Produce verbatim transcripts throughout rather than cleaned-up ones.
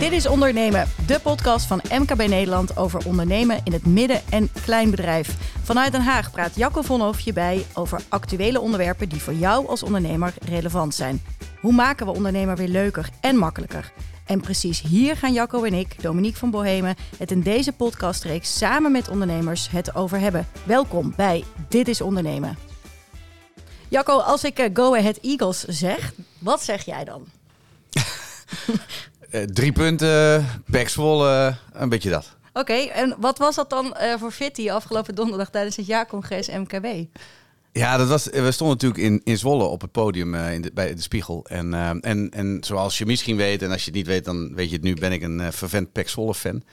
Dit is Ondernemen, de podcast van M K B Nederland over ondernemen in het midden- en kleinbedrijf. Vanuit Den Haag praat Jacco Vonhoff je bij over actuele onderwerpen die voor jou als ondernemer relevant zijn. Hoe maken we ondernemer weer leuker en makkelijker? En precies hier gaan Jacco en ik, Dominique van Bohemen, het in deze podcastreeks samen met ondernemers het over hebben. Welkom bij Dit is Ondernemen. Jacco, als ik uh, Go Ahead Eagles zeg, wat zeg jij dan? uh, drie punten, Pek Zwolle, een beetje dat. Oké, okay, en wat was dat dan uh, voor Fitty afgelopen donderdag tijdens het jaarcongres M K B? Ja, dat was, we stonden natuurlijk in, in Zwolle op het podium uh, in de, bij de Spiegel. En, uh, en, en zoals je misschien weet, en als je het niet weet, dan weet je het nu, ben ik een uh, fervent Pek Zwolle fan.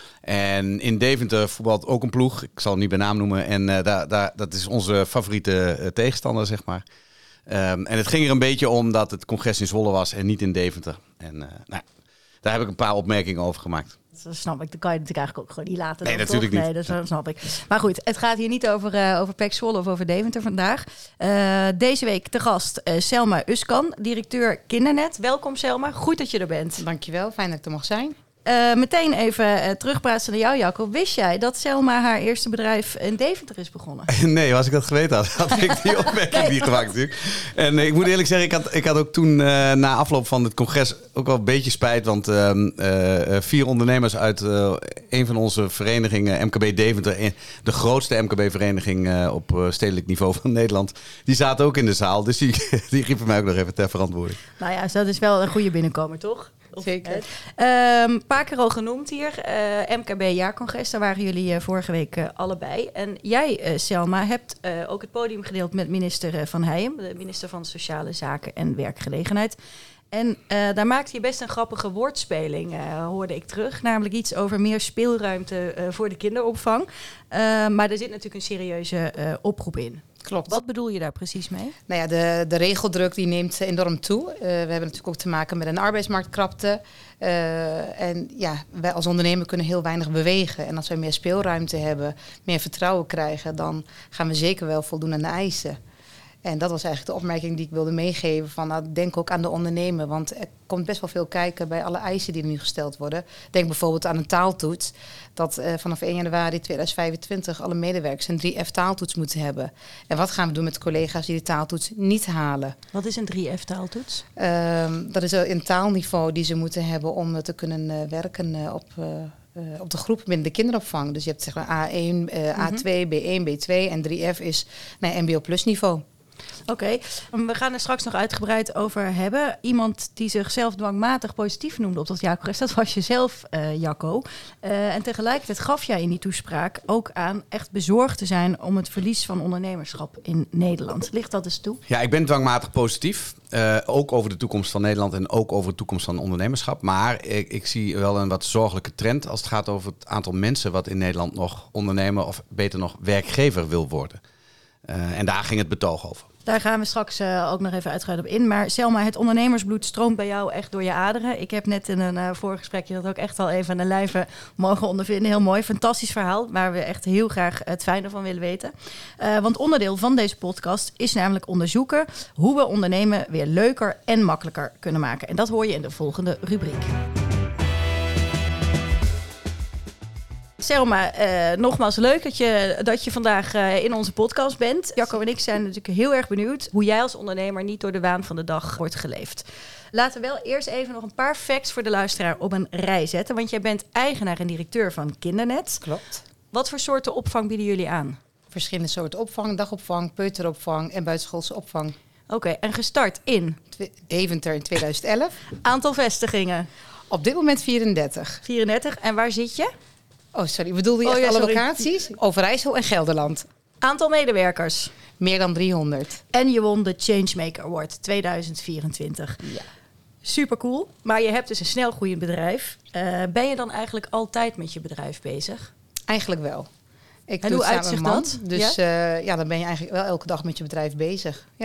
En in Deventer voetbalt ook een ploeg, ik zal hem niet bij naam noemen. En uh, daar, daar, dat is onze favoriete uh, tegenstander, zeg maar. Um, en het ging er een beetje om dat het congres in Zwolle was en niet in Deventer. En uh, nou, daar heb ik een paar opmerkingen over gemaakt. Dat snap ik. Dat kan je natuurlijk eigenlijk ook gewoon niet laten. Nee, dan, natuurlijk toch? niet. Nee, dat snap ik. Maar goed, het gaat hier niet over, uh, over Pek Zwolle of over Deventer vandaag. Uh, deze week te gast uh, Selma Uskan, directeur Kindernet. Welkom Selma, goed dat je er bent. Dankjewel, fijn dat ik er mag zijn. Uh, meteen even uh, terugpraten naar jou, Jacco. Wist jij dat Selma haar eerste bedrijf in Deventer is begonnen? Nee, als ik dat geweten had, had ik die opmerking nee, niet gemaakt natuurlijk. En uh, ik moet eerlijk zeggen, ik had, ik had ook toen uh, na afloop van het congres ook wel een beetje spijt. Want uh, uh, vier ondernemers uit uh, een van onze verenigingen, M K B Deventer, de grootste M K B-vereniging uh, op uh, stedelijk niveau van Nederland, die zaten ook in de zaal. Dus die, die riepen mij ook nog even ter verantwoording. Nou ja, dat is wel een goede binnenkomer, toch? Zeker. Een um, paar keer al genoemd hier. Uh, M K B-jaarcongres, daar waren jullie uh, vorige week uh, allebei. En jij, uh, Selma, hebt uh, ook het podium gedeeld met minister uh, Van Heijem, de minister van Sociale Zaken en Werkgelegenheid. En uh, daar maakte je best een grappige woordspeling, uh, hoorde ik terug. Namelijk iets over meer speelruimte uh, voor de kinderopvang. Uh, maar er zit natuurlijk een serieuze uh, oproep in. Klopt. Wat bedoel je daar precies mee? Nou ja, de, de regeldruk die neemt enorm toe. Uh, we hebben natuurlijk ook te maken met een arbeidsmarktkrapte. Uh, en ja, wij als ondernemer kunnen heel weinig bewegen. En als wij meer speelruimte hebben, meer vertrouwen krijgen, dan gaan we zeker wel voldoen aan de eisen. En dat was eigenlijk de opmerking die ik wilde meegeven. Van, nou, denk ook aan de ondernemer. Want er komt best wel veel kijken bij alle eisen die er nu gesteld worden. Denk bijvoorbeeld aan een taaltoets. Dat uh, vanaf één januari tweeduizend vijfentwintig alle medewerkers een drie F taaltoets moeten hebben. En wat gaan we doen met de collega's die de taaltoets niet halen? Wat is een drie F taaltoets? Uh, dat is een taalniveau die ze moeten hebben om te kunnen uh, werken uh, op... Uh, Uh, op de groep binnen de kinderopvang. Dus je hebt zeg maar A één, uh, A twee, B één, B twee en drie F is nou, M B O plus niveau. Oké, okay. We gaan er straks nog uitgebreid over hebben. Iemand die zichzelf dwangmatig positief noemde op dat jaarcongres, dat was jezelf, uh, Jacco. Uh, en tegelijkertijd gaf jij in die toespraak ook aan echt bezorgd te zijn om het verlies van ondernemerschap in Nederland. Ligt dat eens toe? Ja, ik ben dwangmatig positief. Uh, ook over de toekomst van Nederland en ook over de toekomst van ondernemerschap. Maar ik, ik zie wel een wat zorgelijke trend als het gaat over het aantal mensen wat in Nederland nog ondernemer of beter nog werkgever wil worden. Uh, en daar ging het betoog over. Daar gaan we straks uh, ook nog even uitgebreid op in. Maar Selma, het ondernemersbloed stroomt bij jou echt door je aderen. Ik heb net in een uh, voorgesprekje dat ook echt al even aan de lijve mogen ondervinden. Heel mooi, fantastisch verhaal, waar we echt heel graag het fijne van willen weten. Uh, want onderdeel van deze podcast is namelijk onderzoeken hoe we ondernemen weer leuker en makkelijker kunnen maken. En dat hoor je in de volgende rubriek. Selma, uh, nogmaals leuk dat je, dat je vandaag uh, in onze podcast bent. Jacco en ik zijn natuurlijk heel erg benieuwd hoe jij als ondernemer niet door de waan van de dag wordt geleefd. Laten we wel eerst even nog een paar facts voor de luisteraar op een rij zetten. Want jij bent eigenaar en directeur van Kindernet. Klopt. Wat voor soorten opvang bieden jullie aan? Verschillende soorten opvang, dagopvang, peuteropvang en buitenschoolse opvang. Oké, okay, en gestart in? Deventer in tweeduizend elf. Aantal vestigingen? Op dit moment vierendertig. vierendertig. En waar zit je? Oh, sorry. Bedoelde je oh, echt ja, alle sorry. locaties? Overijssel en Gelderland. Aantal medewerkers? Meer dan driehonderd. En je won de Changemaker Award tweeduizend vierentwintig. Ja. Super cool. Maar je hebt dus een snel groeiend bedrijf. Uh, ben je dan eigenlijk altijd met je bedrijf bezig? Eigenlijk wel. Ik en doe hoe het uitzicht samen met dat? Dus ja? Uh, ja, dan ben je eigenlijk wel elke dag met je bedrijf bezig. Ja.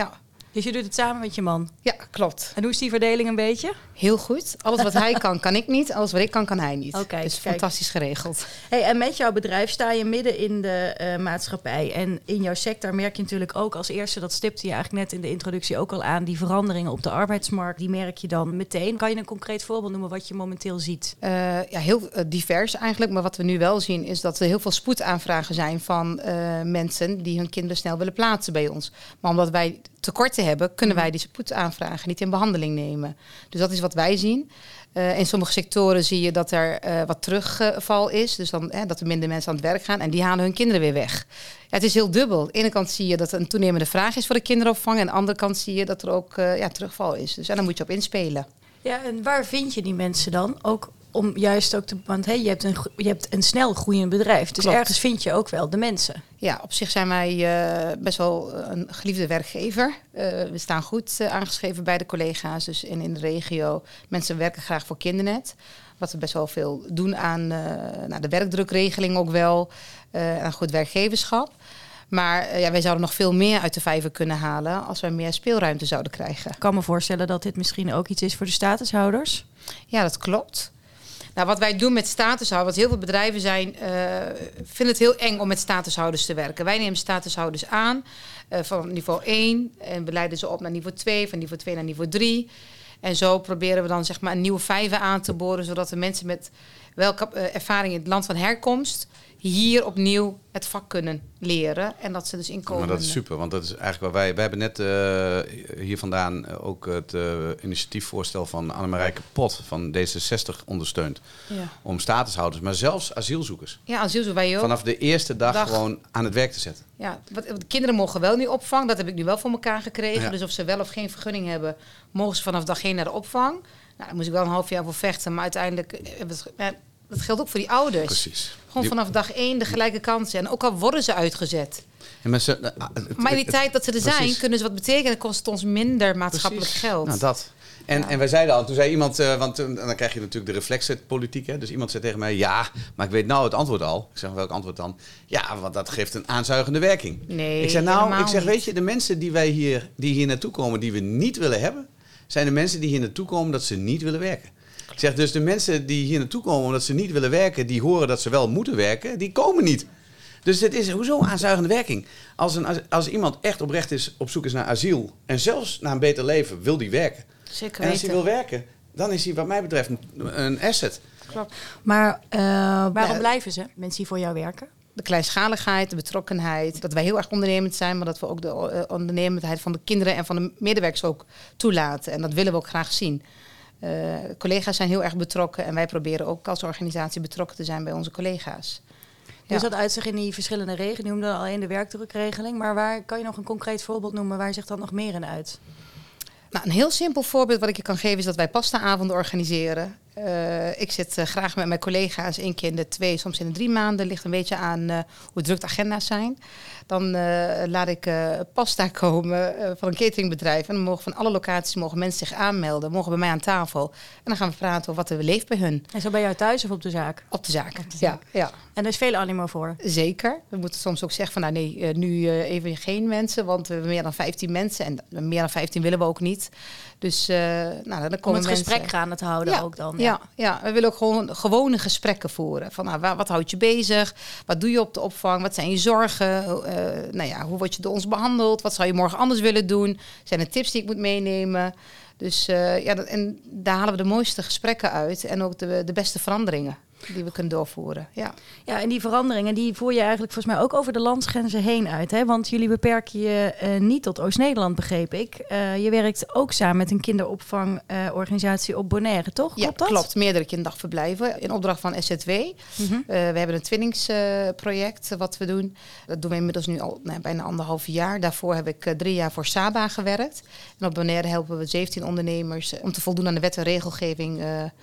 Dus je doet het samen met je man? Ja, klopt. En hoe is die verdeling een beetje? Heel goed. Alles wat hij kan, kan ik niet. Alles wat ik kan, kan hij niet. Okay, dus kijk. Fantastisch geregeld. Hey, en met jouw bedrijf sta je midden in de uh, maatschappij. En in jouw sector merk je natuurlijk ook als eerste, dat stipte je eigenlijk net in de introductie ook al aan, die veranderingen op de arbeidsmarkt, die merk je dan meteen. Kan je een concreet voorbeeld noemen wat je momenteel ziet? Uh, ja, heel uh, divers eigenlijk. Maar wat we nu wel zien is dat er heel veel spoedaanvragen zijn van uh, mensen die hun kinderen snel willen plaatsen bij ons. Maar omdat wij tekorten hebben, kunnen wij die spoedaanvragen niet in behandeling nemen. Dus dat is wat wij zien. Uh, in sommige sectoren zie je dat er uh, wat terugval is. Dus dan, hè, dat er minder mensen aan het werk gaan. En die halen hun kinderen weer weg. Ja, het is heel dubbel. Aan de ene kant zie je dat er een toenemende vraag is voor de kinderopvang. En aan de andere kant zie je dat er ook uh, ja, terugval is. Dus ja, daar moet je op inspelen. Ja, en waar vind je die mensen dan? Ook om juist ook te... Want hey, je, hebt een, je hebt een snel groeiend bedrijf. Dus Klopt. Ergens vind je ook wel de mensen. Ja, op zich zijn wij uh, best wel een geliefde werkgever. Uh, we staan goed uh, aangeschreven bij de collega's. Dus in, in de regio. Mensen werken graag voor Kindernet. Wat we best wel veel doen aan uh, nou, de werkdrukregeling ook wel. Uh, aan goed werkgeverschap. Maar uh, ja, wij zouden nog veel meer uit de vijver kunnen halen als wij meer speelruimte zouden krijgen. Ik kan me voorstellen dat dit misschien ook iets is voor de statushouders. Ja, dat klopt. Nou, wat wij doen met statushouders, heel veel bedrijven zijn, uh, vinden het heel eng om met statushouders te werken. Wij nemen statushouders aan uh, van niveau één en we leiden ze op naar niveau twee, van niveau twee naar niveau drie. En zo proberen we dan zeg maar een nieuwe vijver aan te boren, zodat de mensen met welke uh, ervaring in het land van herkomst hier opnieuw het vak kunnen leren. En dat ze dus inkomen. Maar dat is super, want dat is eigenlijk waar wij... Wij hebben net uh, hier vandaan uh, ook het uh, initiatiefvoorstel van Annemarijke Pot van D zesenzestig ondersteund. Ja. Om statushouders, maar zelfs asielzoekers. Ja, asielzoekers wij ook. Vanaf de eerste dag, dag gewoon aan het werk te zetten. Ja, wat, de kinderen mogen wel nu opvang. Dat heb ik nu wel voor elkaar gekregen. Ja. Dus of ze wel of geen vergunning hebben, mogen ze vanaf dag één naar de opvang. Nou, daar moest ik wel een half jaar voor vechten. Maar uiteindelijk... Ja, dat geldt ook voor die ouders. Precies. Gewoon vanaf dag één de gelijke kansen. En ook al worden ze uitgezet. Ja, maar, ze, uh, het, maar in die het, tijd dat ze er precies. zijn, kunnen ze wat betekenen. Het kost ons minder maatschappelijk precies. geld. Nou, dat. En, ja. en wij zeiden al, toen zei iemand, uh, want uh, dan krijg je natuurlijk de reflexpolitiek. Hè? Dus iemand zei tegen mij, ja, maar ik weet nou het antwoord al. Ik zeg, welk antwoord dan? Ja, want dat geeft een aanzuigende werking. Nee, ik zeg, nou, ik zeg, niet. weet je, de mensen die wij hier, die hier naartoe komen, die we niet willen hebben, zijn de mensen die hier naartoe komen dat ze niet willen werken. Ik zeg, dus de mensen die hier naartoe komen omdat ze niet willen werken, die horen dat ze wel moeten werken, die komen niet. Dus het is hoezo aanzuigende werking? Als, een, als, als iemand echt oprecht is op zoek is naar asiel en zelfs naar een beter leven, wil die werken. Zeker en als weten. hij wil werken, dan is hij wat mij betreft een, een asset. Klopt. Maar uh, waarom ja, blijven ze, mensen die voor jou werken? De kleinschaligheid, de betrokkenheid. Dat wij heel erg ondernemend zijn, maar dat we ook de uh, ondernemendheid van de kinderen en van de medewerkers ook toelaten. En dat willen we ook graag zien. Uh, collega's zijn heel erg betrokken en wij proberen ook als organisatie betrokken te zijn bij onze collega's. Ja. Dus dat uitzicht in die verschillende regels, noemde al in de werkdrukregeling, maar waar kan je nog een concreet voorbeeld noemen, waar zich dat nog meer in uit? Nou, een heel simpel voorbeeld wat ik je kan geven is dat wij pastaavonden organiseren. Uh, ik zit uh, graag met mijn collega's één keer in de twee, soms in de drie maanden. Ligt een beetje aan uh, hoe druk de agenda's zijn. Dan uh, laat ik uh, pasta komen uh, van een cateringbedrijf. En dan mogen van alle locaties mogen mensen zich aanmelden. Mogen bij mij aan tafel. En dan gaan we praten over wat er leeft bij hun. En zo bij jou thuis of op de zaak? Op de zaak, op de zaak. Ja, ja. En er is veel animo voor? Zeker. We moeten soms ook zeggen van nou nee, uh, nu uh, even geen mensen. Want we hebben meer dan vijftien mensen. En meer dan vijftien willen we ook niet. Dus uh, nou, dan komen Om het mensen... gesprek gaande te houden ja, ook dan. Ja. Ja, ja, we willen ook gewoon gewone gesprekken voeren. Van, nou, waar, wat houdt je bezig? Wat doe je op de opvang? Wat zijn je zorgen? Uh, nou ja, hoe word je door ons behandeld? Wat zou je morgen anders willen doen? Zijn er tips die ik moet meenemen? Dus uh, ja, dat, en daar halen we de mooiste gesprekken uit. En ook de, de beste veranderingen die we kunnen doorvoeren. Ja. Ja, en die veranderingen die voer je eigenlijk volgens mij ook over de landsgrenzen heen uit. Hè? Want jullie beperken je uh, niet tot Oost-Nederland, begreep ik. Uh, je werkt ook samen met een kinderopvangorganisatie uh, op Bonaire, toch? Ja, klopt dat? Klopt. Meerdere kinderdagverblijven in opdracht van S Z W. Mm-hmm. Uh, we hebben een twinningsproject uh, wat we doen. Dat doen we inmiddels nu al nou, bijna anderhalf jaar. Daarvoor heb ik uh, drie jaar voor Saba gewerkt. En op Bonaire helpen we zeventien ondernemers uh, om te voldoen aan de wet en regelgeving uh,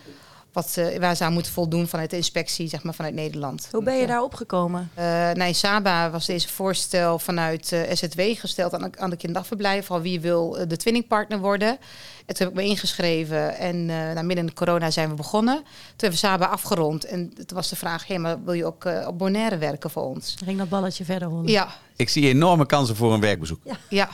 wat ze, waar ze aan moeten voldoen vanuit de inspectie, zeg maar, vanuit Nederland. Hoe ben je daar opgekomen? Uh, nou, in Saba was deze voorstel vanuit uh, S Z W gesteld aan, aan de kinderdagverblijven. Van wie wil uh, de twinningpartner worden. En toen heb ik me ingeschreven. En uh, nou, midden in de corona zijn we begonnen. Toen hebben we Saba afgerond. En toen was de vraag, hey, maar wil je ook uh, op Bonaire werken voor ons? Ging dat balletje verder rollen? Ja. Ik zie enorme kansen voor een werkbezoek. Ja. ja.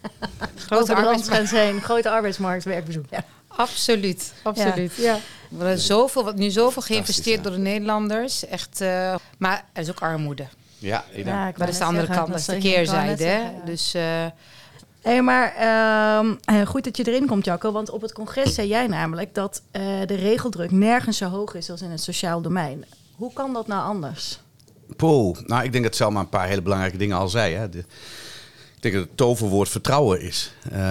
Grote arbeidsmarkt zijn, grote arbeidsmarktwerkbezoek. Ja. Absoluut, absoluut. Ja. Ja. Er wordt zoveel, wat nu zoveel geïnvesteerd ja. door de Nederlanders. Echt, uh, maar er is ook armoede. Ja, ja dat is de andere kant, dat is de keerzijde. Hè? Ja. Dus, uh, hey, maar uh, goed dat je erin komt, Jacco. Want op het congres zei jij namelijk dat uh, de regeldruk nergens zo hoog is als in het sociaal domein. Hoe kan dat nou anders? Poeh, nou ik denk dat Selma een paar hele belangrijke dingen al zei. Hè. De, ik denk dat het toverwoord vertrouwen is.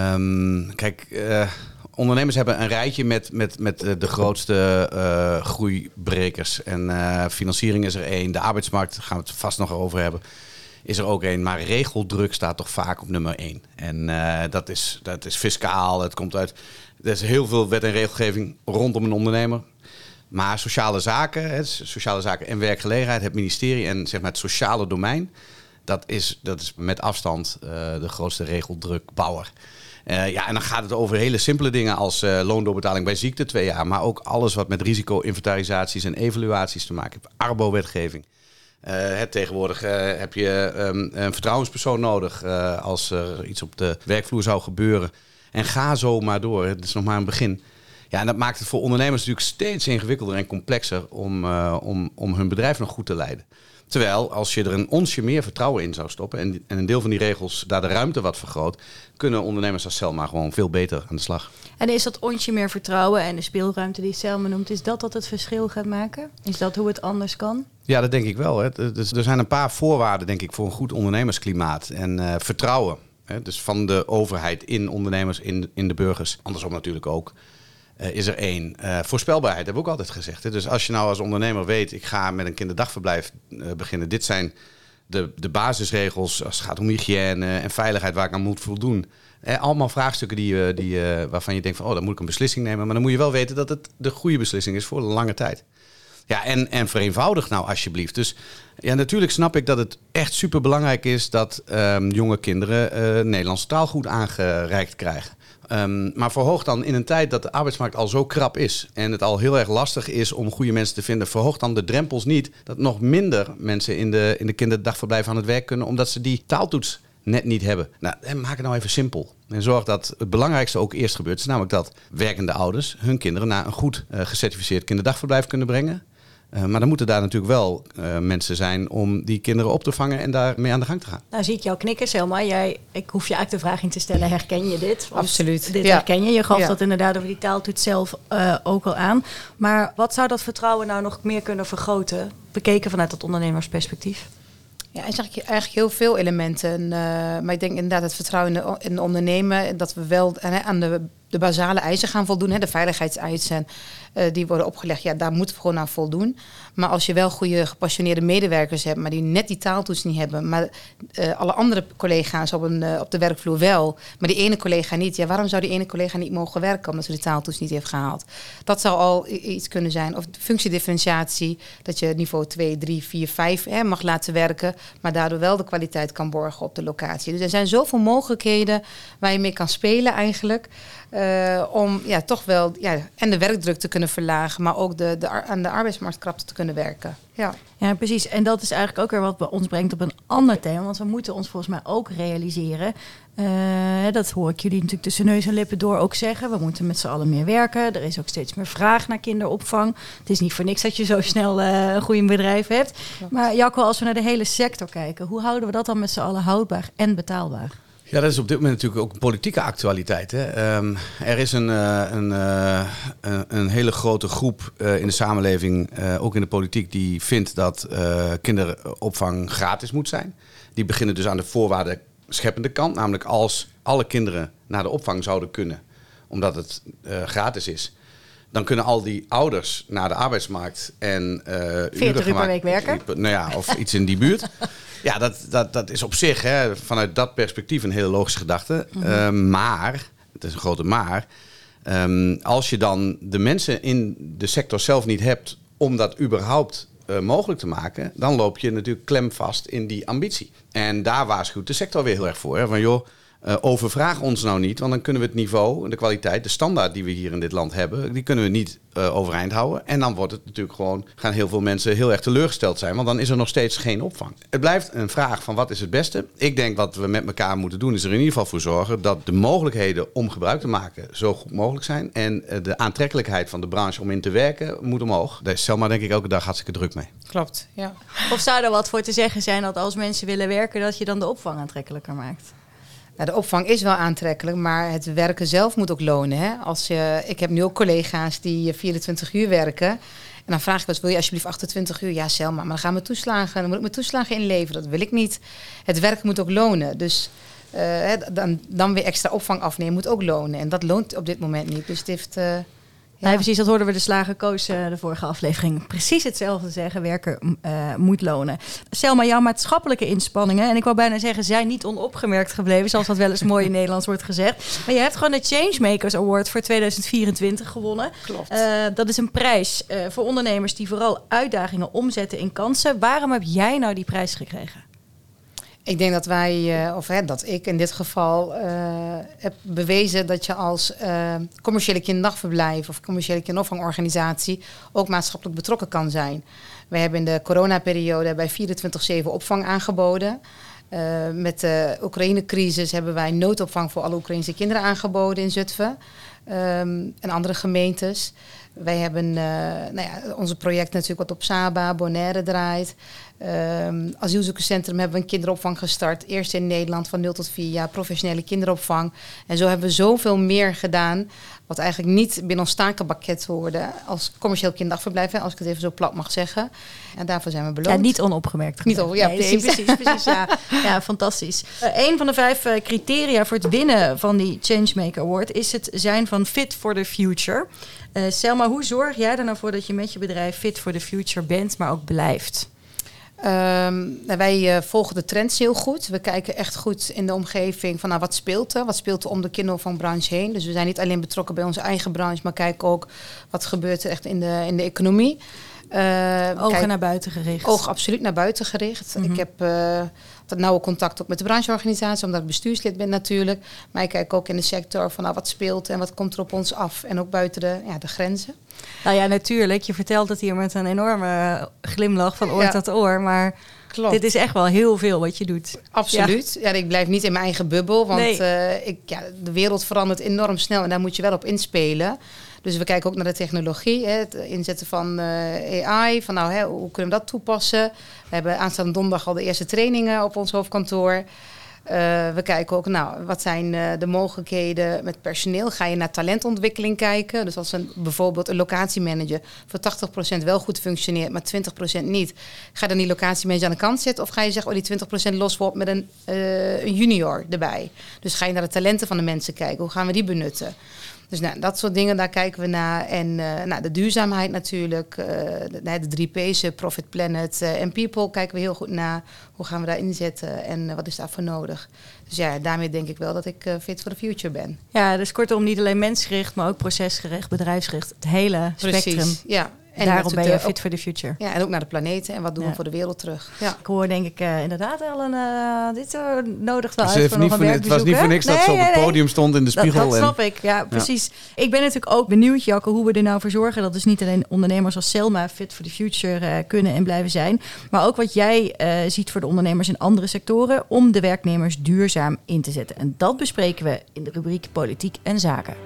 Um, kijk... Uh, Ondernemers hebben een rijtje met, met, met de grootste uh, groeibrekers. En uh, financiering is er één. De arbeidsmarkt, daar gaan we het vast nog over hebben, is er ook één. Maar regeldruk staat toch vaak op nummer één. En uh, dat, is, dat is fiscaal. Het komt uit. Er is heel veel wet en regelgeving rondom een ondernemer. Maar sociale zaken, hè, sociale zaken en werkgelegenheid, het ministerie en zeg maar, het sociale domein, dat is, dat is met afstand uh, de grootste regeldrukbouwer. Uh, ja, en dan gaat het over hele simpele dingen als uh, loondoorbetaling bij ziekte, twee jaar. Maar ook alles wat met risico-inventarisaties en evaluaties te maken heeft. Arbo-wetgeving. Uh, het tegenwoordig uh, heb je um, een vertrouwenspersoon nodig uh, als er iets op de werkvloer zou gebeuren. En ga zo maar door. Het is nog maar een begin. Ja, en dat maakt het voor ondernemers natuurlijk steeds ingewikkelder en complexer om, uh, om, om hun bedrijf nog goed te leiden. Terwijl, als je er een onsje meer vertrouwen in zou stoppen en, en een deel van die regels daar de ruimte wat vergroot, kunnen ondernemers als Selma gewoon veel beter aan de slag. En is dat onsje meer vertrouwen en de speelruimte die Selma noemt, is dat wat het verschil gaat maken? Is dat hoe het anders kan? Ja, dat denk ik wel. Hè. Dus er zijn een paar voorwaarden, denk ik, voor een goed ondernemersklimaat. En uh, vertrouwen, hè, dus van de overheid in ondernemers, in, in de burgers. Andersom natuurlijk ook. Uh, is er één. Uh, voorspelbaarheid hebben we ook altijd gezegd. Hè. Dus als je nou als ondernemer weet, ik ga met een kinderdagverblijf uh, beginnen. Dit zijn de, de basisregels als het gaat om hygiëne en veiligheid waar ik aan moet voldoen. Eh, allemaal vraagstukken die, die, uh, waarvan je denkt van, oh, dan moet ik een beslissing nemen. Maar dan moet je wel weten dat het de goede beslissing is voor een lange tijd. Ja, en, en vereenvoudig nou alsjeblieft. Dus ja, natuurlijk snap ik dat het echt superbelangrijk is dat um, jonge kinderen uh, Nederlandse taal goed aangereikt krijgen. Um, maar verhoog dan in een tijd dat de arbeidsmarkt al zo krap is en het al heel erg lastig is om goede mensen te vinden, verhoog dan de drempels niet dat nog minder mensen in de, in de kinderdagverblijven aan het werk kunnen omdat ze die taaltoets net niet hebben. Nou, maak het nou even simpel. En zorg dat het belangrijkste ook eerst gebeurt. Is namelijk dat werkende ouders hun kinderen naar een goed uh, gecertificeerd kinderdagverblijf kunnen brengen. Uh, maar dan moeten daar natuurlijk wel uh, mensen zijn om die kinderen op te vangen en daarmee aan de gang te gaan. Nou zie ik jou knikken, Selma. Jij, ik hoef je eigenlijk de vraag in te stellen, herken je dit? Want absoluut. Dit ja. herken je. Je gaf ja. dat inderdaad over die taaltoets zelf uh, ook al aan. Maar wat zou dat vertrouwen nou nog meer kunnen vergroten, bekeken vanuit dat ondernemersperspectief? Ja, en zeg ik eigenlijk heel veel elementen. Uh, maar ik denk inderdaad het vertrouwen in, de, in ondernemen, dat we wel uh, aan de, de basale eisen gaan voldoen. Hè, de veiligheidseisen uh, die worden opgelegd, ja, daar moeten we gewoon aan voldoen. Maar als je wel goede gepassioneerde medewerkers hebt, maar die net die taaltoets niet hebben, maar uh, alle andere collega's op, een, uh, op de werkvloer wel, maar die ene collega niet. Ja, waarom zou die ene collega niet mogen werken omdat ze de taaltoets niet heeft gehaald? Dat zou al iets kunnen zijn. Of functiedifferentiatie, dat je niveau twee, drie, vier, vijf hè, mag laten werken, maar daardoor wel de kwaliteit kan borgen op de locatie. Dus er zijn zoveel mogelijkheden waar je mee kan spelen eigenlijk. Uh, om ja, toch wel ja, en de werkdruk te kunnen verlagen, maar ook de, de, aan de arbeidsmarktkrapte te kunnen werken. Ja. Ja, precies. En dat is eigenlijk ook weer wat bij ons brengt op een ander thema. Want we moeten ons volgens mij ook realiseren. Uh, dat hoor ik jullie natuurlijk tussen neus en lippen door ook zeggen. We moeten met z'n allen meer werken. Er is ook steeds meer vraag naar kinderopvang. Het is niet voor niks dat je zo snel uh, een goed bedrijf hebt. Ja. Maar Jacco, als we naar de hele sector kijken, hoe houden we dat dan met z'n allen houdbaar en betaalbaar? Ja, dat is op dit moment natuurlijk ook een politieke actualiteit. Hè. Um, er is een, uh, een, uh, een, een hele grote groep uh, in de samenleving, uh, ook in de politiek, die vindt dat uh, kinderopvang gratis moet zijn. Die beginnen dus aan de voorwaarden scheppende kant. Namelijk als alle kinderen naar de opvang zouden kunnen, omdat het uh, gratis is, dan kunnen al die ouders naar de arbeidsmarkt en uh, veertig uur per week werken. Nou ja, of iets in die buurt. Ja, dat, dat, dat is op zich hè, vanuit dat perspectief een hele logische gedachte. Mm-hmm. Uh, maar, het is een grote maar, Um, als je dan de mensen in de sector zelf niet hebt om dat überhaupt uh, mogelijk te maken, dan loop je natuurlijk klemvast in die ambitie. En daar waarschuwt de sector weer heel erg voor. Hè? Van joh, uh, overvraag ons nou niet, want dan kunnen we het niveau, de kwaliteit, de standaard die we hier in dit land hebben, die kunnen we niet uh, overeind houden. En dan wordt het natuurlijk gewoon, gaan heel veel mensen heel erg teleurgesteld zijn, want dan is er nog steeds geen opvang. Het blijft een vraag van wat is het beste. Ik denk wat we met elkaar moeten doen, is er in ieder geval voor zorgen dat de mogelijkheden om gebruik te maken zo goed mogelijk zijn. En uh, de aantrekkelijkheid van de branche om in te werken moet omhoog. Daar is Selma denk ik elke dag hartstikke druk mee. Klopt, ja. Of zou er wat voor te zeggen zijn dat als mensen willen werken, dat je dan de opvang aantrekkelijker maakt? Nou, de opvang is wel aantrekkelijk, maar het werken zelf moet ook lonen. Hè? Als je, ik heb nu ook collega's die vierentwintig uur werken. En dan vraag ik wel eens, wil je alsjeblieft achtentwintig uur? Ja, Selma, maar dan gaan we toeslagen. Dan moet ik mijn toeslagen inleveren. Dat wil ik niet. Het werk moet ook lonen. Dus uh, dan, dan weer extra opvang afnemen moet ook lonen. En dat loont op dit moment niet. Dus het heeft... Uh, Ja. Nee, precies, dat hoorden we de slager Koos uh, de vorige aflevering. Precies hetzelfde zeggen, werken uh, moet lonen. Selma, jouw maatschappelijke inspanningen, en ik wou bijna zeggen, zijn niet onopgemerkt gebleven, zoals dat wel eens mooi in Nederlands wordt gezegd. Maar je hebt gewoon de Changemakers Award voor tweeduizend vierentwintig gewonnen. Klopt. Uh, dat is een prijs uh, voor ondernemers die vooral uitdagingen omzetten in kansen. Waarom heb jij nou die prijs gekregen? Ik denk dat wij, uh, of hè, dat ik in dit geval uh, heb bewezen dat je als uh, commerciële kinderdagverblijf of commerciële kinderopvangorganisatie ook maatschappelijk betrokken kan zijn. We hebben in de coronaperiode bij vierentwintig zeven opvang aangeboden. Uh, met de Oekraïne-crisis hebben wij noodopvang voor alle Oekraïnse kinderen aangeboden in Zutphen um, en andere gemeentes. Wij hebben uh, nou ja, onze project natuurlijk wat op Saba, Bonaire draait. Um, asielzoekerscentrum hebben we een kinderopvang gestart. Eerst in Nederland van nul tot vier jaar, professionele kinderopvang. En zo hebben we zoveel meer gedaan, wat eigenlijk niet binnen ons takenpakket hoorde als commercieel kinderdagverblijf, hè, als ik het even zo plat mag zeggen. En daarvoor zijn we beloond. Ja, niet onopgemerkt. Niet op, ja, nee, precies. Nee, precies, precies ja. ja, fantastisch. Uh, een van de vijf uh, criteria voor het winnen van die Changemaker Award is het zijn van fit for the future. Uh, Selma, hoe zorg jij er nou voor dat je met je bedrijf fit for the future bent, maar ook blijft? Um, wij uh, volgen de trends heel goed. We kijken echt goed in de omgeving van nou, wat speelt er? Wat speelt er om de kinderopvangbranche heen? Dus we zijn niet alleen betrokken bij onze eigen branche, maar kijken ook wat gebeurt er echt in de, in de economie. Uh, Ogen kijk, naar buiten gericht. Oog absoluut naar buiten gericht. Mm-hmm. Ik heb uh, dat nauwe contact ook met de brancheorganisatie, omdat ik bestuurslid ben natuurlijk. Maar ik kijk ook in de sector van nou, wat speelt en wat komt er op ons af. En ook buiten de, ja, de grenzen. Nou ja, natuurlijk. Je vertelt het hier met een enorme glimlach van oor ja. tot oor. Maar Klopt. Dit is echt wel heel veel wat je doet. Absoluut. Ja. Ja, ik blijf niet in mijn eigen bubbel. Want nee. uh, ik, ja, de wereld verandert enorm snel en daar moet je wel op inspelen. Dus we kijken ook naar de technologie, hè, het inzetten van uh, A I. Van nou, hè, hoe kunnen we dat toepassen? We hebben aanstaande donderdag al de eerste trainingen op ons hoofdkantoor. Uh, we kijken ook, nou, wat zijn uh, de mogelijkheden met personeel? Ga je naar talentontwikkeling kijken? Dus als een, bijvoorbeeld een locatiemanager voor tachtig procent wel goed functioneert, maar twintig procent niet. Ga je dan die locatiemanager aan de kant zetten? Of ga je zeggen, oh, die twintig procent los wordt met een, uh, een junior erbij? Dus ga je naar de talenten van de mensen kijken? Hoe gaan we die benutten? Dus nou, dat soort dingen, daar kijken we naar. En uh, nou, de duurzaamheid natuurlijk. Uh, de, de drie P's, Profit, Planet uh, en People kijken we heel goed naar. Hoe gaan we daar inzetten en uh, wat is daarvoor nodig? Dus ja, daarmee denk ik wel dat ik uh, fit for the future ben. Ja, dus kortom niet alleen mensgericht, maar ook procesgericht, bedrijfsgericht. Het hele spectrum. Precies, ja. En daarom ben je de, fit for the future. Ja, en ook naar de planeten en wat doen ja. we voor de wereld terug. Ja. Ik hoor denk ik uh, inderdaad wel een... Uh, dit uh, nodigt wel dus uit voor nog een werkbezoek. Het was niet voor niks nee, dat ze op het podium nee. stond in de spiegel. Dat, dat snap en... ik, ja, precies. Ja. Ik ben natuurlijk ook benieuwd, Jacco, hoe we er nou voor zorgen dat dus niet alleen ondernemers als Selma fit for the future uh, kunnen en blijven zijn, maar ook wat jij uh, ziet voor de ondernemers in andere sectoren om de werknemers duurzaam in te zetten. En dat bespreken we in de rubriek Politiek en Zaken.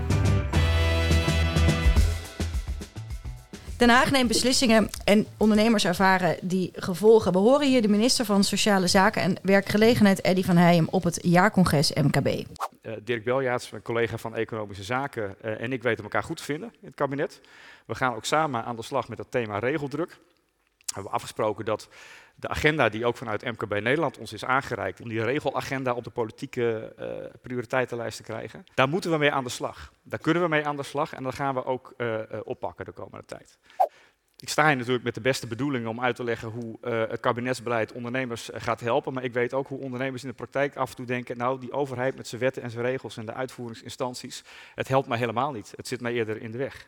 Den Haag neemt beslissingen en ondernemers ervaren die gevolgen. We horen hier de minister van Sociale Zaken en Werkgelegenheid, Eddy van Heijem, op het jaarcongres M K B. Uh, Dirk Beljaerts, mijn collega van Economische Zaken, uh, en ik weten elkaar goed te vinden in het kabinet. We gaan ook samen aan de slag met het thema regeldruk. We hebben afgesproken dat de agenda die ook vanuit M K B Nederland ons is aangereikt, om die regelagenda op de politieke uh, prioriteitenlijst te krijgen, daar moeten we mee aan de slag. Daar kunnen we mee aan de slag en dat gaan we ook uh, uh, oppakken de komende tijd. Ik sta hier natuurlijk met de beste bedoelingen om uit te leggen hoe uh, het kabinetsbeleid ondernemers uh, gaat helpen. Maar ik weet ook hoe ondernemers in de praktijk af en toe denken, nou die overheid met zijn wetten en zijn regels en de uitvoeringsinstanties, het helpt mij helemaal niet. Het zit mij eerder in de weg.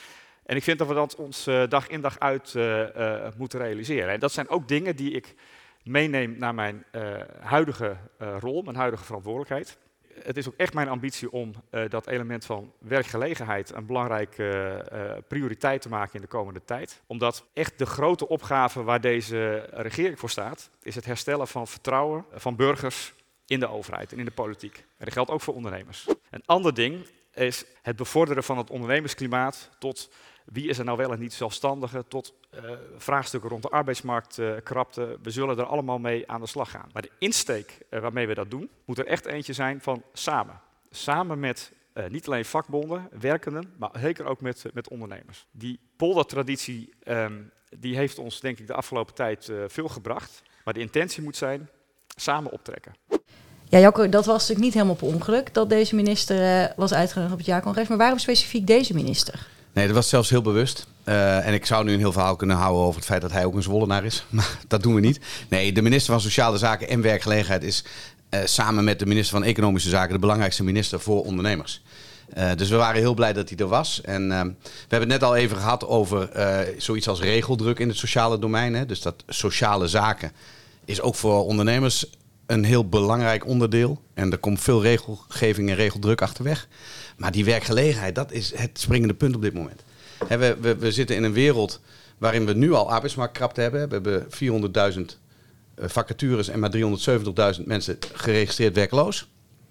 En ik vind dat we dat ons uh, dag in dag uit uh, uh, moeten realiseren. En dat zijn ook dingen die ik meeneem naar mijn uh, huidige uh, rol, mijn huidige verantwoordelijkheid. Het is ook echt mijn ambitie om uh, dat element van werkgelegenheid een belangrijke uh, prioriteit te maken in de komende tijd. Omdat echt de grote opgave waar deze regering voor staat, is het herstellen van vertrouwen van burgers in de overheid en in de politiek. En dat geldt ook voor ondernemers. Een ander ding is het bevorderen van het ondernemersklimaat tot wie is er nou wel en niet zelfstandige, tot uh, vraagstukken rond de arbeidsmarktkrapte. Uh, we zullen er allemaal mee aan de slag gaan. Maar de insteek uh, waarmee we dat doen, moet er echt eentje zijn van samen. Samen met uh, niet alleen vakbonden, werkenden, maar zeker ook met, uh, met ondernemers. Die poldertraditie um, die heeft ons denk ik de afgelopen tijd uh, veel gebracht. Maar de intentie moet zijn samen optrekken. Ja, Jacco, dat was natuurlijk niet helemaal per ongeluk dat deze minister uh, was uitgenodigd op het jaarcongres. Maar waarom specifiek deze minister? Nee, dat was zelfs heel bewust. Uh, en ik zou nu een heel verhaal kunnen houden over het feit dat hij ook een Zwollenaar is. Maar dat doen we niet. Nee, de minister van Sociale Zaken en Werkgelegenheid is uh, samen met de minister van Economische Zaken de belangrijkste minister voor ondernemers. Uh, dus we waren heel blij dat hij er was. En uh, we hebben het net al even gehad over uh, zoiets als regeldruk in het sociale domein. Hè. Dus dat sociale zaken is ook voor ondernemers een heel belangrijk onderdeel. En er komt veel regelgeving en regeldruk achterweg. Maar die werkgelegenheid, dat is het springende punt op dit moment. He, we, we, we zitten in een wereld waarin we nu al arbeidsmarktkrapte hebben. We hebben vierhonderdduizend uh, vacatures en maar driehonderdzeventigduizend mensen geregistreerd werkloos.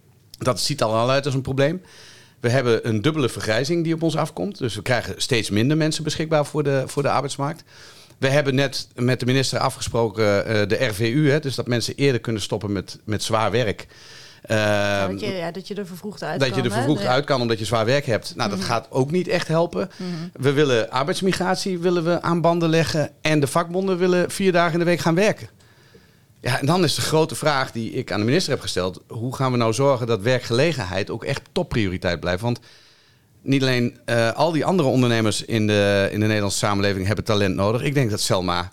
Dat ziet al al uit als een probleem. We hebben een dubbele vergrijzing die op ons afkomt. Dus we krijgen steeds minder mensen beschikbaar voor de, voor de arbeidsmarkt. We hebben net met de minister afgesproken uh, de R V U. Hè, dus dat mensen eerder kunnen stoppen met, met zwaar werk. Uh, ja, dat, je, ja, dat je er vervroegd uit dat kan. Dat je er vervroegd hè? uit kan omdat je zwaar werk hebt. Nou, dat mm-hmm. gaat ook niet echt helpen. Mm-hmm. We willen arbeidsmigratie willen we aan banden leggen. En de vakbonden willen vier dagen in de week gaan werken. Ja, en dan is de grote vraag die ik aan de minister heb gesteld. Hoe gaan we nou zorgen dat werkgelegenheid ook echt topprioriteit blijft? Want niet alleen uh, al die andere ondernemers in de, in de Nederlandse samenleving hebben talent nodig. Ik denk dat Selma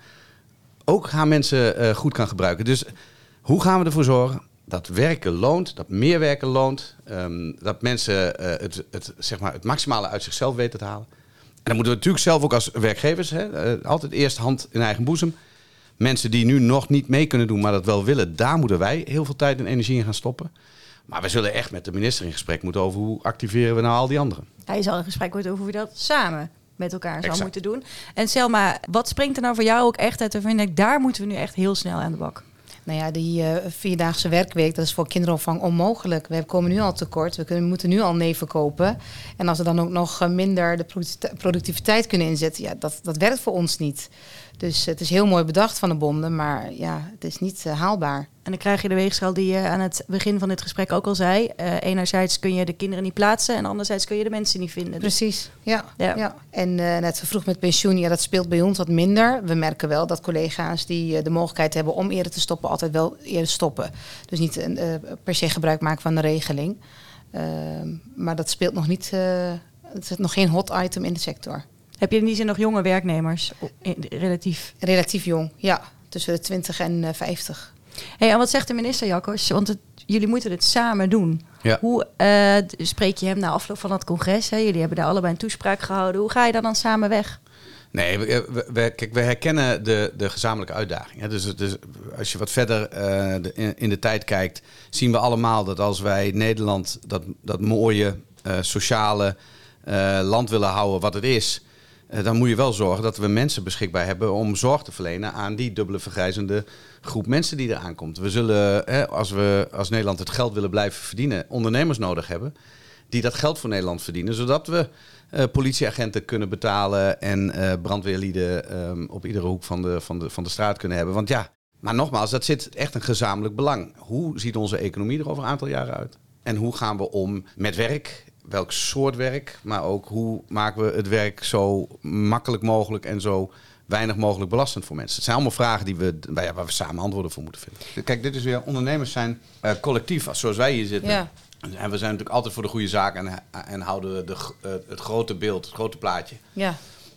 ook haar mensen uh, goed kan gebruiken. Dus hoe gaan we ervoor zorgen dat werken loont, dat meer werken loont, um, dat mensen uh, het, het, zeg maar het maximale uit zichzelf weten te halen. En dan moeten we natuurlijk zelf ook als werkgevers, hè, uh, altijd eerst hand in eigen boezem. Mensen die nu nog niet mee kunnen doen, maar dat wel willen, daar moeten wij heel veel tijd en energie in gaan stoppen. Maar we zullen echt met de minister in gesprek moeten over hoe activeren we nou al die anderen. Hij zal in gesprek moeten over hoe we dat samen met elkaar zou exact. moeten doen. En Selma, wat springt er nou voor jou ook echt uit? Waarvan je denkt, daar moeten we nu echt heel snel aan de bak. Nou ja, die uh, vierdaagse werkweek, dat is voor kinderopvang onmogelijk. We komen nu al tekort, we kunnen, moeten nu al nee verkopen. En als we dan ook nog minder de productiviteit kunnen inzetten, ja, dat, dat werkt voor ons niet. Dus het is heel mooi bedacht van de bonden, maar ja, het is niet uh, haalbaar. En dan krijg je de weegschaal die je aan het begin van dit gesprek ook al zei. Uh, enerzijds kun je de kinderen niet plaatsen en anderzijds kun je de mensen niet vinden. Precies, ja. ja. ja. En uh, net vervroegd met pensioen, ja, dat speelt bij ons wat minder. We merken wel dat collega's die uh, de mogelijkheid hebben om eerder te stoppen, altijd wel eerder stoppen. Dus niet uh, per se gebruik maken van de regeling. Uh, maar dat speelt nog niet, uh, het is nog geen hot item in de sector. Heb je in die zin nog jonge werknemers? Relatief? Relatief jong, ja. Tussen de twintig en uh, vijftig. Hey, en wat zegt de minister, Jakkos? Want het, jullie moeten dit samen doen. Ja. Hoe uh, spreek je hem na afloop van het congres? Hè? Jullie hebben daar allebei een toespraak gehouden. Hoe ga je daar dan samen weg? Nee, we, we, kijk, we herkennen de, de gezamenlijke uitdaging. Hè. Dus, dus als je wat verder uh, de, in, in de tijd kijkt, zien we allemaal dat als wij Nederland dat, dat mooie, uh, sociale uh, land willen houden wat het is, Uh, dan moet je wel zorgen dat we mensen beschikbaar hebben om zorg te verlenen aan die dubbele vergrijzende groep mensen die er aankomt. We zullen, hè, als we als Nederland het geld willen blijven verdienen, ondernemers nodig hebben die dat geld voor Nederland verdienen, zodat we uh, politieagenten kunnen betalen en uh, brandweerlieden um, op iedere hoek van de, van, de, van de straat kunnen hebben. Want ja, maar nogmaals, dat zit echt een gezamenlijk belang. Hoe ziet onze economie er over een aantal jaren uit? En hoe gaan we om met werk? Welk soort werk, maar ook hoe maken we het werk zo makkelijk mogelijk en zo weinig mogelijk belastend voor mensen. Het zijn allemaal vragen die we, waar we samen antwoorden voor moeten vinden. Kijk, dit is weer, ondernemers zijn uh, collectief, zoals wij hier zitten. Ja. En we zijn natuurlijk altijd voor de goede zaak en, en houden de, uh, het grote beeld, het grote plaatje. Ja.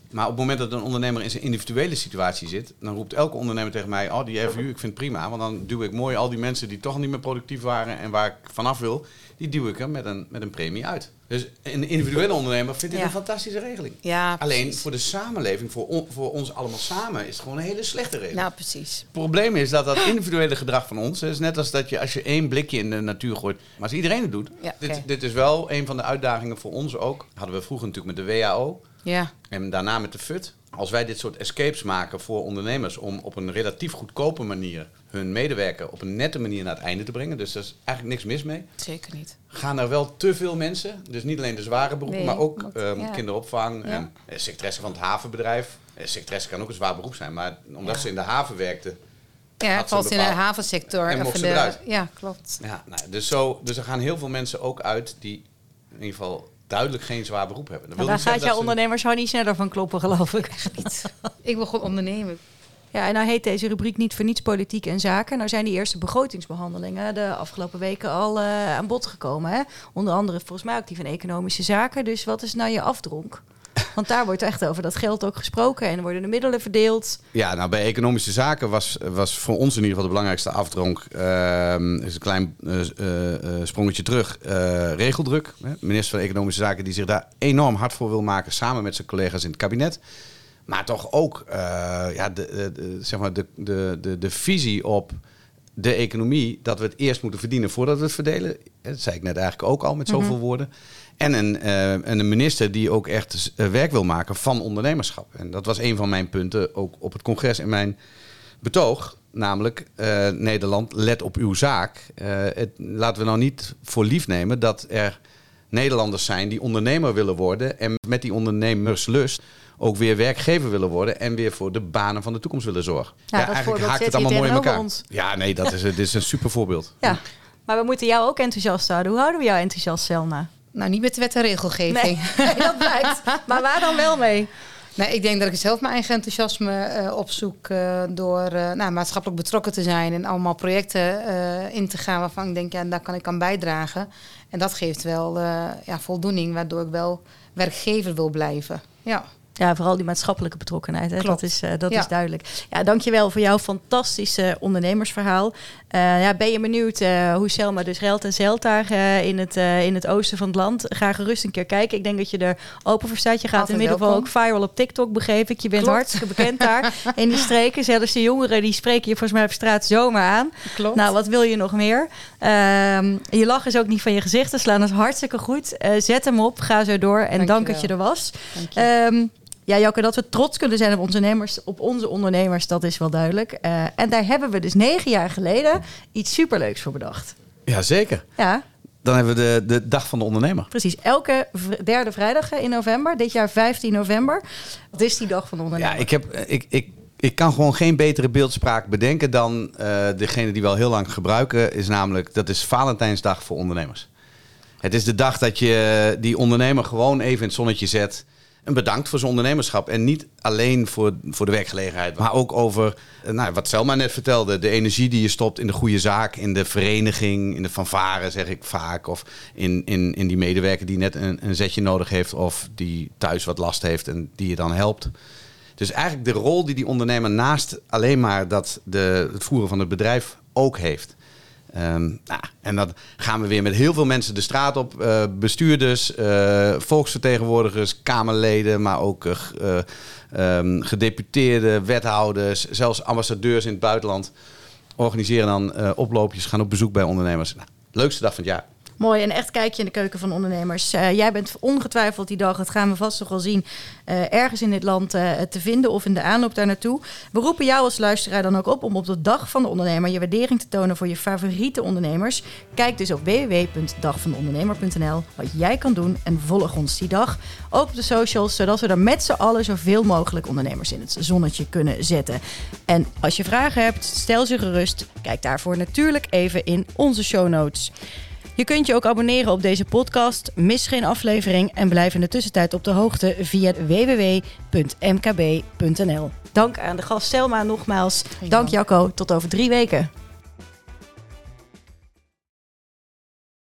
Maar op het moment dat een ondernemer in zijn individuele situatie zit, dan roept elke ondernemer tegen mij, oh die F U, ik vind het prima. Want dan duw ik mooi al die mensen die toch niet meer productief waren en waar ik vanaf wil, die duw ik er met een, met een premie uit. Dus een individuele ondernemer vindt dit ja. een fantastische regeling. Ja, alleen voor de samenleving, voor, on, voor ons allemaal samen, is het gewoon een hele slechte regeling. Nou, precies. Het probleem is dat dat individuele gedrag van ons is net als dat je als je één blikje in de natuur gooit, maar als iedereen het doet. Ja, okay. dit, dit is wel een van de uitdagingen voor ons ook. Hadden we vroeger natuurlijk met de W H O. Ja. En daarna met de F U T. Als wij dit soort escapes maken voor ondernemers om op een relatief goedkope manier hun medewerker op een nette manier naar het einde te brengen. Dus daar is eigenlijk niks mis mee. Zeker niet. Gaan er wel te veel mensen, dus niet alleen de zware beroepen, nee, maar ook want, um, ja. kinderopvang ja. en eh, secretaresse van het havenbedrijf. Eh, secretaresse kan ook een zwaar beroep zijn, maar omdat ja. ze in de haven werkte. Ja, valt in de havensector. En mocht ze de, eruit. Ja, klopt. Ja, nou, dus, zo, dus er gaan heel veel mensen ook uit die in ieder geval duidelijk geen zwaar beroep hebben. Dat wil daar gaat jouw ondernemers zo niet sneller van kloppen, geloof ik. Echt niet. Ik wil gewoon ondernemen. Ja, en nou heet deze rubriek niet voor niets politiek en zaken. Nou zijn die eerste begrotingsbehandelingen de afgelopen weken al uh, aan bod gekomen. Hè? Onder andere volgens mij ook die van economische zaken. Dus wat is nou je afdronk? Want daar wordt echt over dat geld ook gesproken en er worden de middelen verdeeld. Ja, nou bij economische zaken was, was voor ons in ieder geval de belangrijkste afdronk. Uh, is een klein uh, uh, sprongetje terug. Uh, regeldruk. Hè? Minister van Economische Zaken die zich daar enorm hard voor wil maken samen met zijn collega's in het kabinet. Maar toch ook uh, ja, de, de, de, zeg maar de, de, de, de visie op de economie dat we het eerst moeten verdienen voordat we het verdelen. Dat zei ik net eigenlijk ook al met zoveel mm-hmm. woorden. En een, uh, en een minister die ook echt uh, werk wil maken van ondernemerschap. En dat was een van mijn punten ook op het congres in mijn betoog. Namelijk, uh, Nederland, let op uw zaak. Uh, het, laten we nou niet voor lief nemen dat er Nederlanders zijn die ondernemer willen worden. En met die ondernemerslust ook weer werkgever willen worden. En weer voor de banen van de toekomst willen zorgen. Ja, ja eigenlijk haakt het allemaal mooi in elkaar. Ons. Ja, nee, dat is, dit is een super voorbeeld. Ja, maar we moeten jou ook enthousiast houden. Hoe houden we jou enthousiast, Selma? Nou, niet met de wet en regelgeving. Nee, nee, dat blijkt. Maar waar dan wel mee? Nou, ik denk dat ik zelf mijn eigen enthousiasme uh, opzoek uh, door uh, nou, maatschappelijk betrokken te zijn en allemaal projecten uh, in te gaan waarvan ik denk, ja, daar kan ik aan bijdragen. En dat geeft wel uh, ja, voldoening, waardoor ik wel werkgever wil blijven. Ja. Ja, vooral die maatschappelijke betrokkenheid. Hè? Dat, is, uh, dat ja. is duidelijk. Ja, dankjewel voor jouw fantastische ondernemersverhaal. Uh, ja, ben je benieuwd uh, hoe Selma dus ruilt en zeilt daar uh, in, het, uh, in het oosten van het land? Ga gerust een keer kijken. Ik denk dat je er open voor staat. Je gaat Altijd in ieder geval ook viral op TikTok, begreep ik. Je bent Klopt. hartstikke bekend daar in die streken. Zelfs de jongeren die spreken je volgens mij op straat zomaar aan. Klopt. Nou, wat wil je nog meer? Uh, je lach is ook niet van je gezicht te slaan. Dat is hartstikke goed. Uh, zet hem op, ga zo door. En dank, dank dat je er was. Dank je. Um, Ja, Jacke, dat we trots kunnen zijn op, ondernemers, op onze ondernemers, dat is wel duidelijk. Uh, en daar hebben we dus negen jaar geleden iets superleuks voor bedacht. Ja, zeker. Ja. Dan hebben we de, de Dag van de Ondernemer. Precies, elke v- derde vrijdag in november, dit jaar vijftien november. Wat is die Dag van de Ondernemer? Ja, ik, heb, ik, ik, ik kan gewoon geen betere beeldspraak bedenken dan uh, degene die we al heel lang gebruiken. Is namelijk, dat is Valentijnsdag voor ondernemers. Het is de dag dat je die ondernemer gewoon even in het zonnetje zet. En bedankt voor zijn ondernemerschap. En niet alleen voor, voor de werkgelegenheid. Maar ook over, nou, wat Selma net vertelde. De energie die je stopt in de goede zaak. In de vereniging. In de fanfare zeg ik vaak. Of in, in, in die medewerker die net een, een zetje nodig heeft. Of die thuis wat last heeft en die je dan helpt. Dus eigenlijk de rol die die ondernemer naast alleen maar dat de, het voeren van het bedrijf ook heeft. Um, nou, en dan gaan we weer met heel veel mensen de straat op. Uh, bestuurders, uh, volksvertegenwoordigers, kamerleden, maar ook uh, um, gedeputeerden, wethouders, zelfs ambassadeurs in het buitenland. Organiseren dan uh, oploopjes, gaan op bezoek bij ondernemers. Nou, leukste dag van het jaar. Mooi, een echt kijkje in de keuken van ondernemers. Uh, jij bent ongetwijfeld die dag, dat gaan we vast nog wel zien, uh, ergens in dit land uh, te vinden of in de aanloop daar naartoe. We roepen jou als luisteraar dan ook op om op de Dag van de Ondernemer je waardering te tonen voor je favoriete ondernemers. Kijk dus op w w w punt dag van de ondernemer punt n l wat jij kan doen en volg ons die dag. Ook op de socials, zodat we er met z'n allen zoveel mogelijk ondernemers in het zonnetje kunnen zetten. En als je vragen hebt, stel ze gerust. Kijk daarvoor natuurlijk even in onze show notes. Je kunt je ook abonneren op deze podcast. Mis geen aflevering en blijf in de tussentijd op de hoogte via w w w punt m k b punt n l. Dank aan de gast Selma nogmaals. Dank Jacco. Tot over drie weken.